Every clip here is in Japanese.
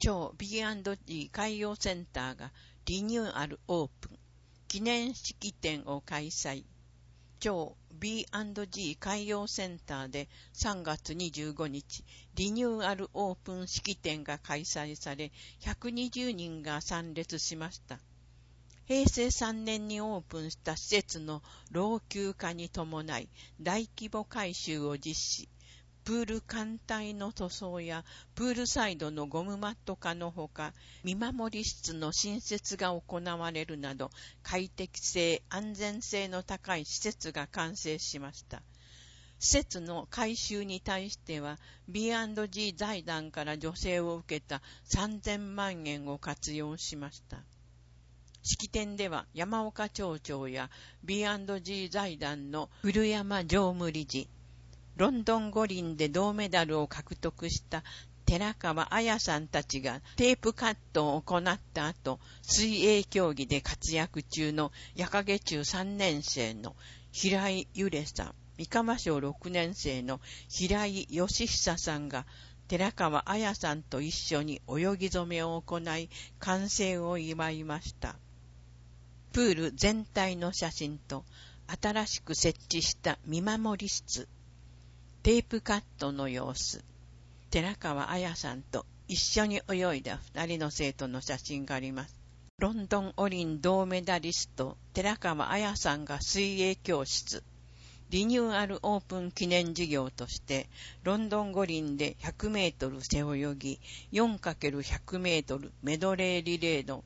超 B&G 海洋センターがリニューアルオープン、記念式典を開催。超 B&G 海洋センターで3月25日、リニューアルオープン式典が開催され、120人が参列しました。平成3年にオープンした施設の老朽化に伴い、大規模改修を実施。プール艦隊の塗装やプールサイドのゴムマット化のほか、見守り室の新設が行われるなど、快適性、安全性の高い施設が完成しました。施設の改修に対しては、B&G 財団から助成を受けた3000万円を活用しました。式典では山岡町長や B&G 財団の古山常務理事、ロンドン五輪で銅メダルを獲得した寺川綾さんたちがテープカットを行った後、水泳競技で活躍中の矢掛中3年生の平井ゆれさん、三釜小6年生の平井義久さんが寺川綾さんと一緒に泳ぎ初めを行い、完成を祝いました。プール全体の写真と新しく設置した見守り室、テープカットの様子、寺川綾さんと一緒に泳いだ2人の生徒の写真があります。ロンドン五輪銅メダリスト、寺川綾さんが水泳教室、リニューアルオープン記念事業として、ロンドン五輪で100メートル背泳ぎ、4×100 メートルメドレーリレーの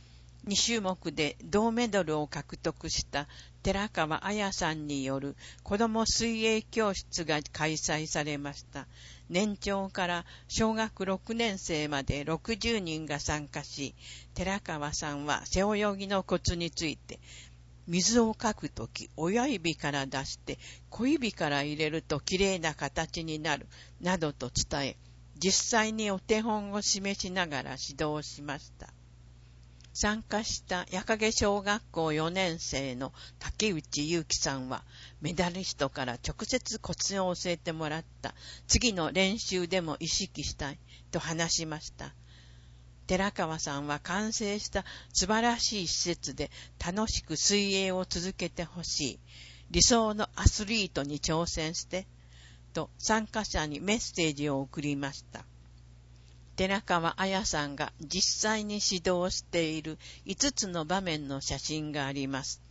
2種目で銅メダルを獲得した寺川綾さんによる子ども水泳教室が開催されました。年長から小学6年生まで60人が参加し、寺川さんは背泳ぎのコツについて、水をかくとき親指から出して小指から入れるときれいな形になるなどと伝え、実際にお手本を示しながら指導しました。参加した矢掛小学校4年生の竹内祐樹さんは、メダリストから直接コツを教えてもらった次の練習でも意識したいと話しました。寺川さんは完成した素晴らしい施設で楽しく水泳を続けてほしい。理想のアスリートに挑戦してと参加者にメッセージを送りました。寺川綾さんが実際に指導している5つの場面の写真があります。